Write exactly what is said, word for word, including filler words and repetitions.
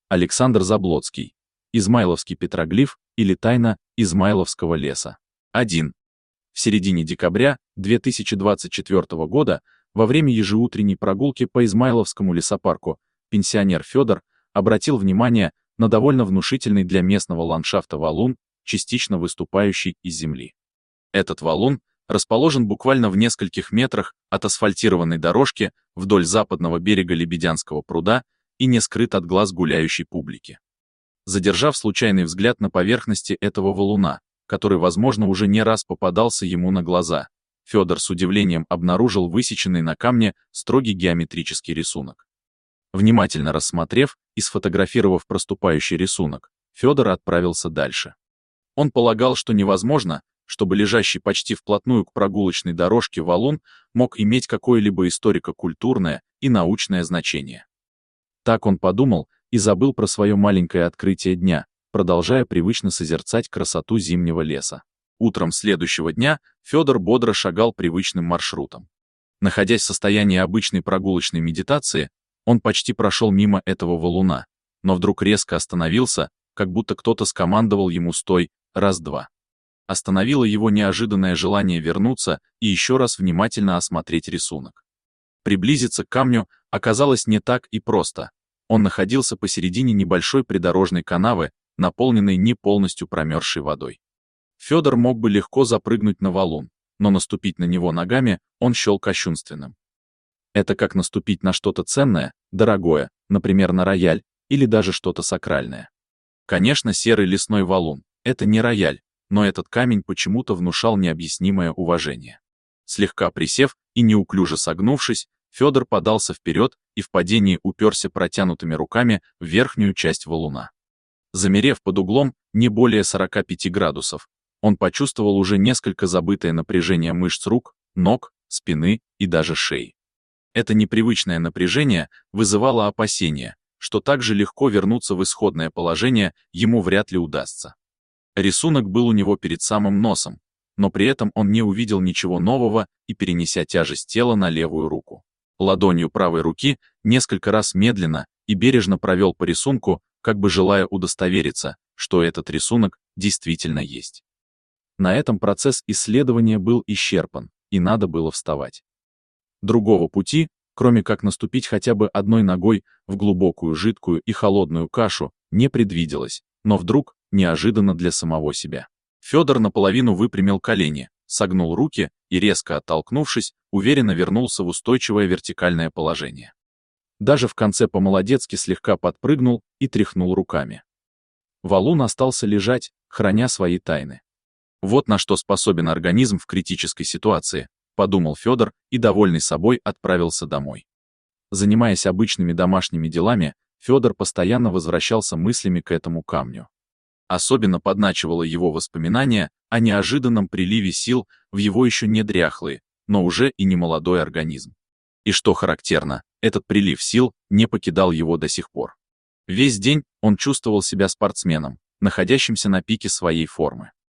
Александр Заблоцкий. Измайловский петроглиф или тайна Измайловского леса. один. В середине декабря две тысячи двадцать четвёртого года во время ежеутренней прогулки по Измайловскому лесопарку пенсионер Федор обратил внимание на довольно внушительный для местного ландшафта валун, частично выступающий из земли. Этот валун расположен буквально в нескольких метрах от асфальтированной дорожки вдоль западного берега Лебедянского пруда и не скрыт от глаз гуляющей публики. Задержав случайный взгляд на поверхности этого валуна, который, возможно, уже не раз попадался ему на глаза, Федор с удивлением обнаружил высеченный на камне строгий геометрический рисунок. Внимательно рассмотрев и сфотографировав проступающий рисунок, Федор отправился дальше. Он полагал, что невозможно, чтобы лежащий почти вплотную к прогулочной дорожке валун мог иметь какое-либо историко-культурное и научное значение. Так он подумал и забыл про свое маленькое открытие дня, продолжая привычно созерцать красоту зимнего леса. Утром следующего дня Федор бодро шагал привычным маршрутом. Находясь в состоянии обычной прогулочной медитации, он почти прошел мимо этого валуна, но вдруг резко остановился, как будто кто-то скомандовал ему «стой», раз-два. Остановило его неожиданное желание вернуться и еще раз внимательно осмотреть рисунок. Приблизиться к камню оказалось не так и просто. Он находился посередине небольшой придорожной канавы, наполненной не полностью промерзшей водой. Федор мог бы легко запрыгнуть на валун, но наступить на него ногами он счел кощунственным. Это как наступить на что-то ценное, дорогое, например, на рояль, или даже что-то сакральное. Конечно, серый лесной валун — это не рояль, но этот камень почему-то внушал необъяснимое уважение. Слегка присев и неуклюже согнувшись, Федор подался вперед и в падении уперся протянутыми руками в верхнюю часть валуна. Замерев под углом не более сорока пяти градусов, он почувствовал уже несколько забытое напряжение мышц рук, ног, спины и даже шеи. Это непривычное напряжение вызывало опасения, что так же легко вернуться в исходное положение ему вряд ли удастся. Рисунок был у него перед самым носом, но при этом он не увидел ничего нового и, перенеся тяжесть тела на левую руку, ладонью правой руки несколько раз медленно и бережно провел по рисунку, как бы желая удостовериться, что этот рисунок действительно есть. На этом процесс исследования был исчерпан, и надо было вставать. Другого пути, кроме как наступить хотя бы одной ногой в глубокую жидкую и холодную кашу, не предвиделось, но вдруг, неожиданно для самого себя, Федор наполовину выпрямил колени, согнул руки и, резко оттолкнувшись, уверенно вернулся в устойчивое вертикальное положение. Даже в конце по-молодецки слегка подпрыгнул и тряхнул руками. Валун остался лежать, храня свои тайны. Вот на что способен организм в критической ситуации, подумал Федор и, довольный собой, отправился домой. Занимаясь обычными домашними делами, Федор постоянно возвращался мыслями к этому камню. Особенно подначивало его воспоминание о неожиданном приливе сил в его еще не дряхлый, но уже и не молодой организм. И что характерно, этот прилив сил не покидал его до сих пор. Весь день он чувствовал себя спортсменом, находящимся на пике своей формы.